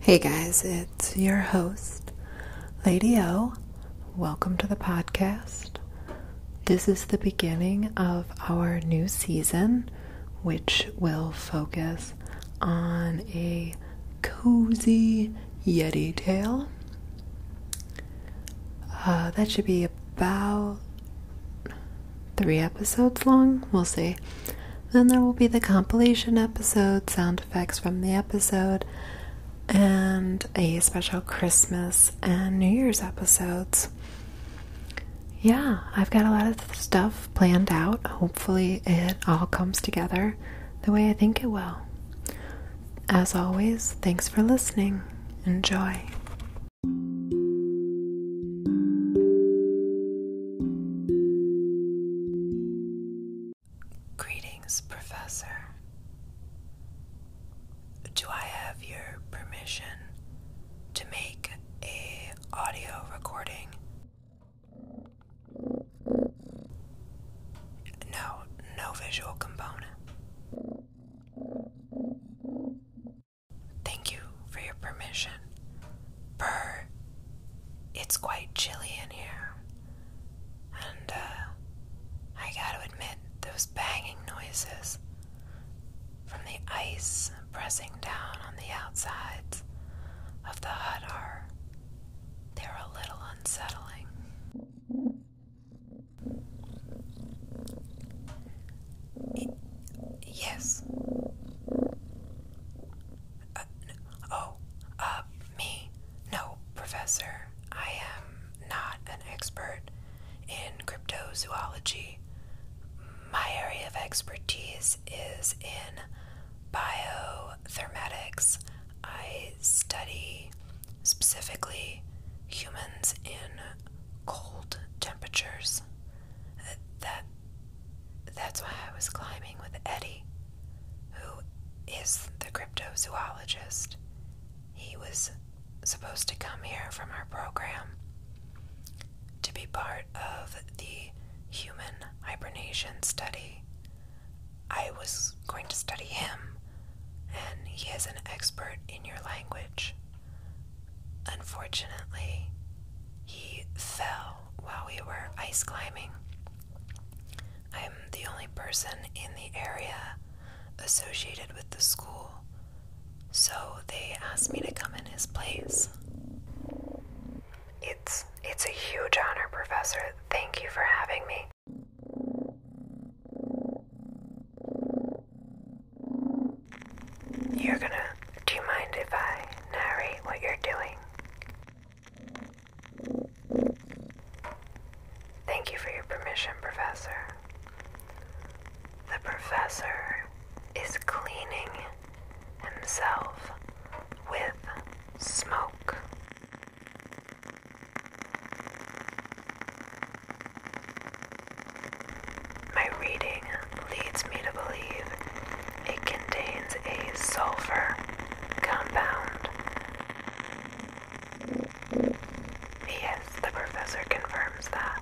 Hey guys, it's your host, Lady O. Welcome to the podcast. This is the beginning of our new season, which will focus on a cozy Yeti tale. That should be about 3 episodes long, we'll see. Then there will be the compilation episode, sound effects from the episode, and a special Christmas and New Year's episodes. Yeah, I've got a lot of stuff planned out. Hopefully it all comes together the way I think it will. As always, thanks for listening. Enjoy. Greetings, Professor. Do I have your permission to make a audio recording? No visual component. Thank you for your permission. Brr, it's quite chilly in here. And, I gotta admit, those banging noises from the ice pressing down on the outsides of the hut they're a little unsettling. Yes. Me? No, Professor. I am not an expert in cryptozoology. My area of expertise is in biothermetics. I study specifically humans in cold temperatures. That's why I was climbing with Eddie, who is the cryptozoologist. He was supposed to come here from our program to be part of the human hibernation study. I was going to study him, and he is an expert in your language. Unfortunately, he fell while we were ice climbing. I'm the only person in the area associated with the school, so they asked me to come in his place. It's a huge honor, Professor. Thank you for having me. Do you mind if I narrate what you're doing? Thank you for your permission, Professor. The professor is cleaning himself with smoke. My reading leads me to believe it contains a sulfur compound. Yes, the professor confirms that.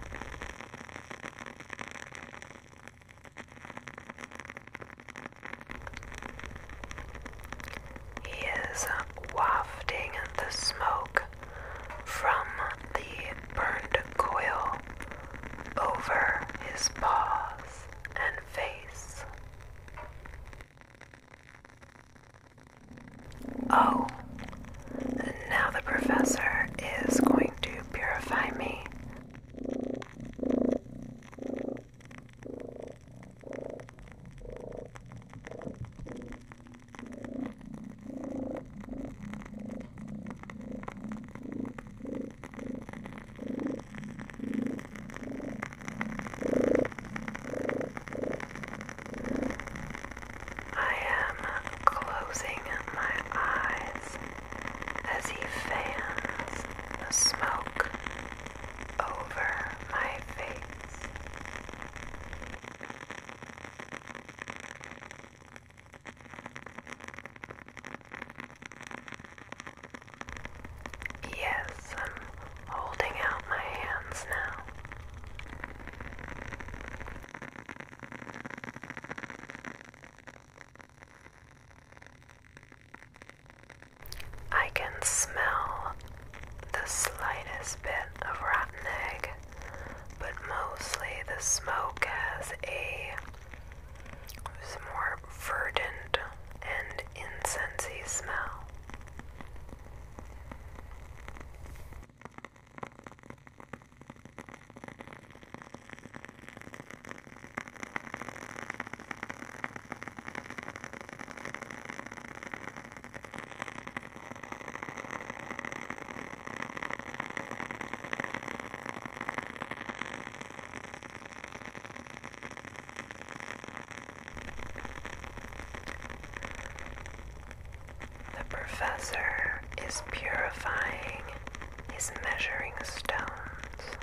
He is wafting the smoke from the burned coil over his paws and face. smell the slightest bit of rotten egg, but mostly the smoke has a more verdant and incensey smell. The professor is purifying his measuring stones.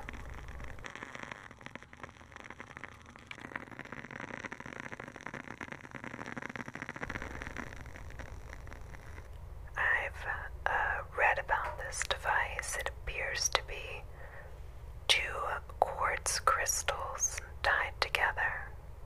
I've read about this device. It appears to be two quartz crystals tied together.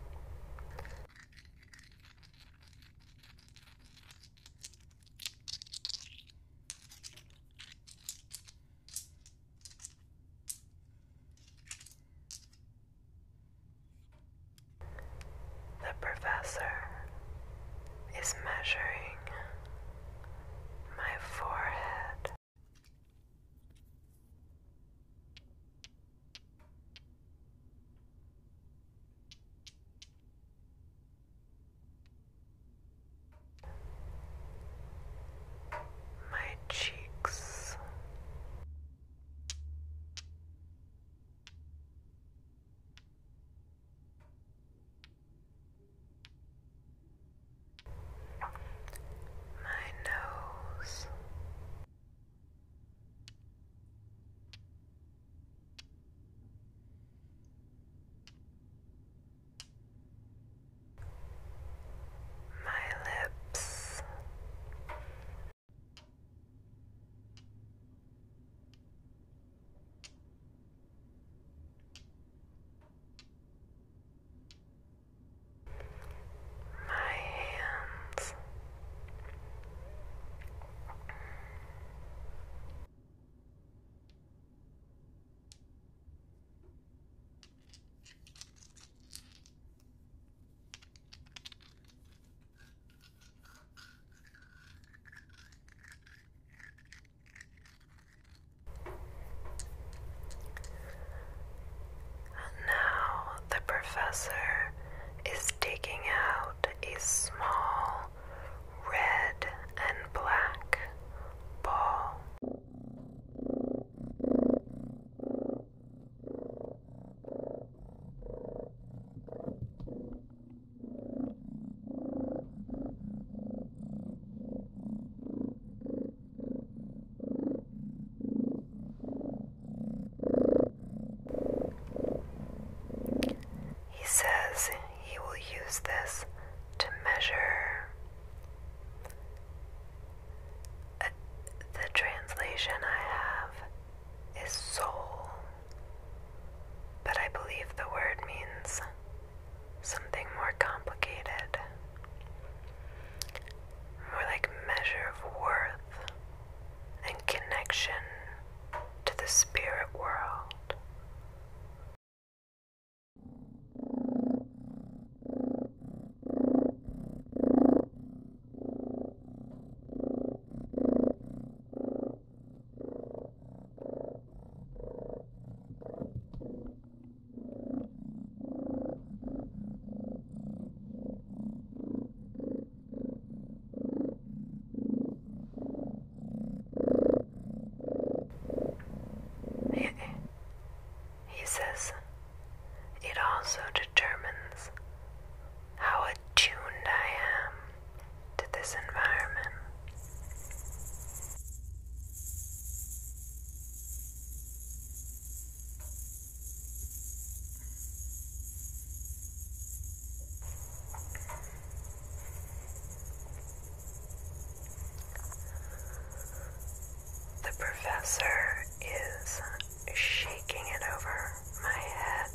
The professor is measuring my forehead. My cheeks. My nose. My lips. My hands. Now the professor is taking out a small red and black ball. He says he will use this to measure. The translation I have is soul, but I believe the word means something more complicated, more like measure of worth and connection to the spirit world. He says it also determines how attuned I am to this environment. The professor is shaking it over my head.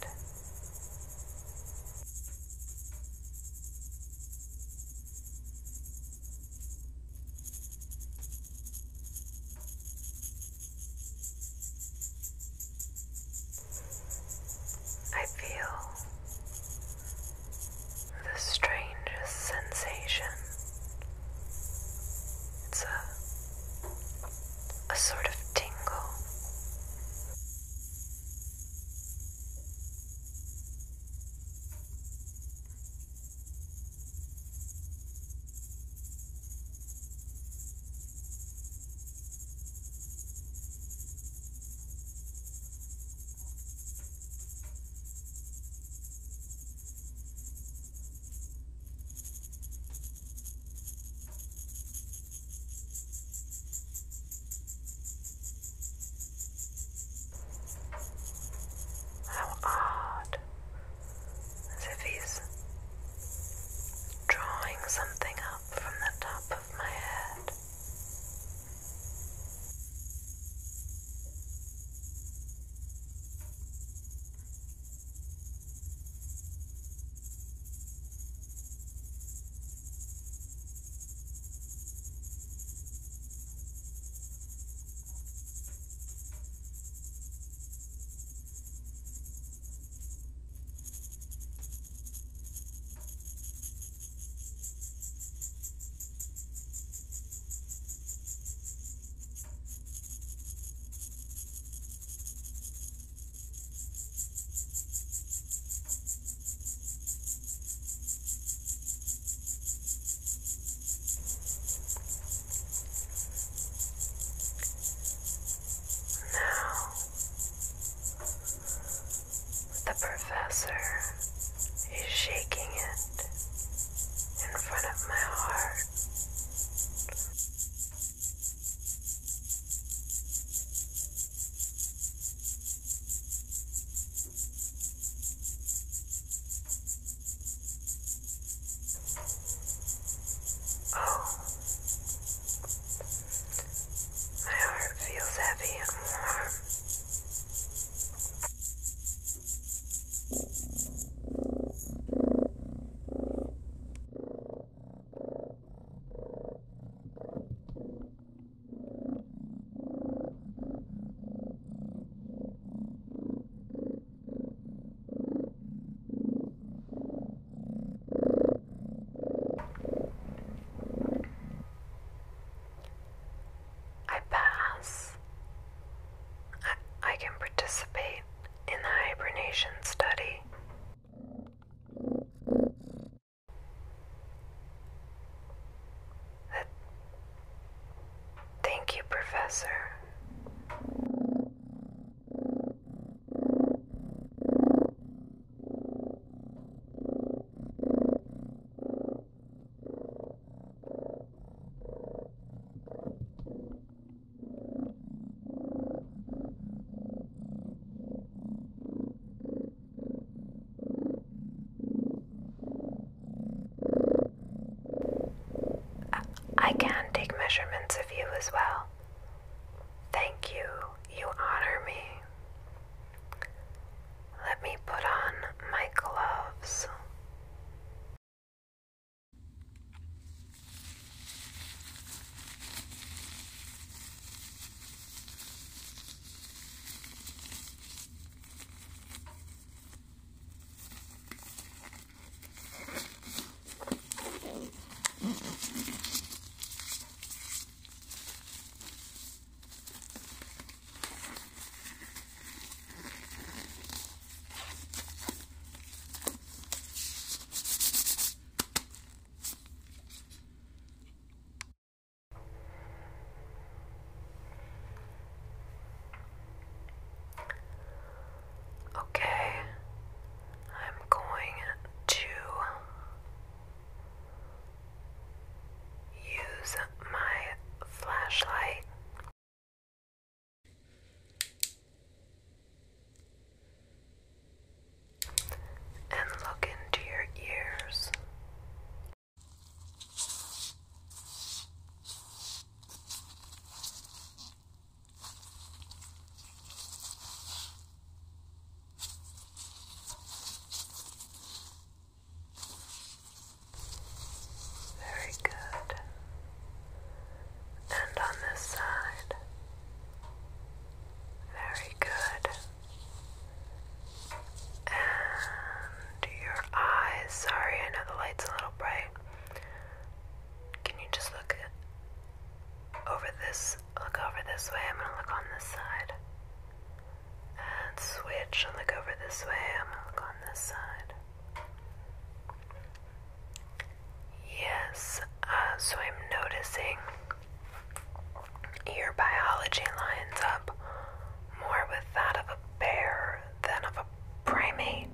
Professor. I can take measurements of you as well. Thank you. You honor me. Let me put on my gloves. Okay, I'm going to use my flashlight and look into your ears. Very good. And on this side. Very good. And your eyes. Sorry, I know the light's a little bright. Can you just look over this way? I'm gonna look on this side. And switch and look over this way. I'm gonna look on this side. Yes, so I'm noticing your biology lines up more with that of a bear than of a primate.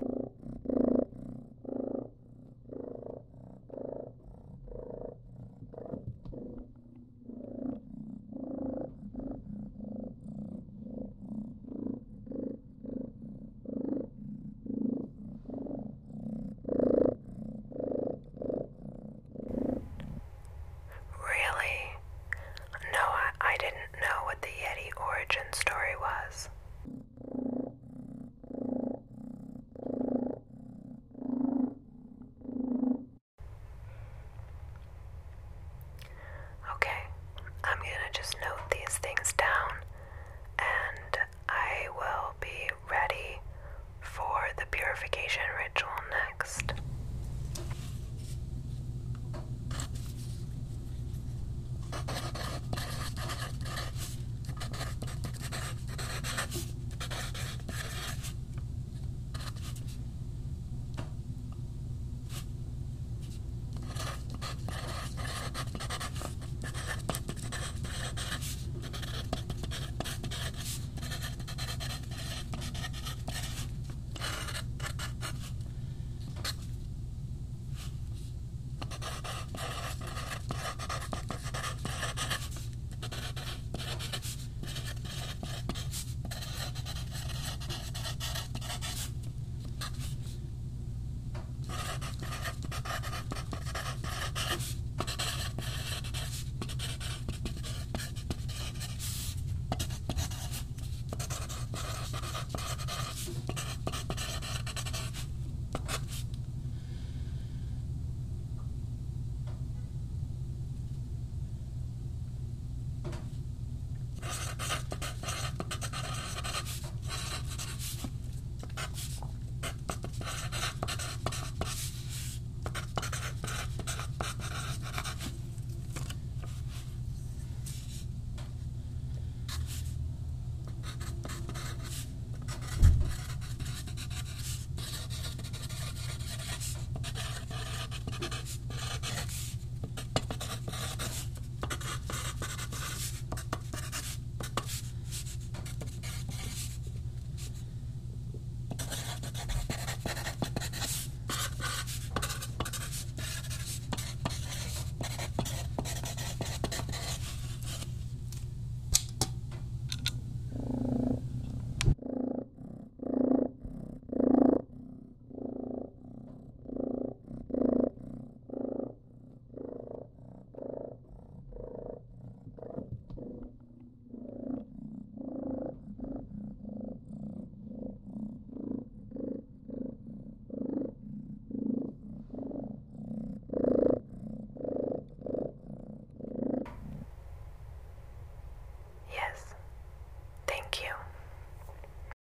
Really? No, I didn't know what the Yeti origin story was. Okay, I'm gonna just note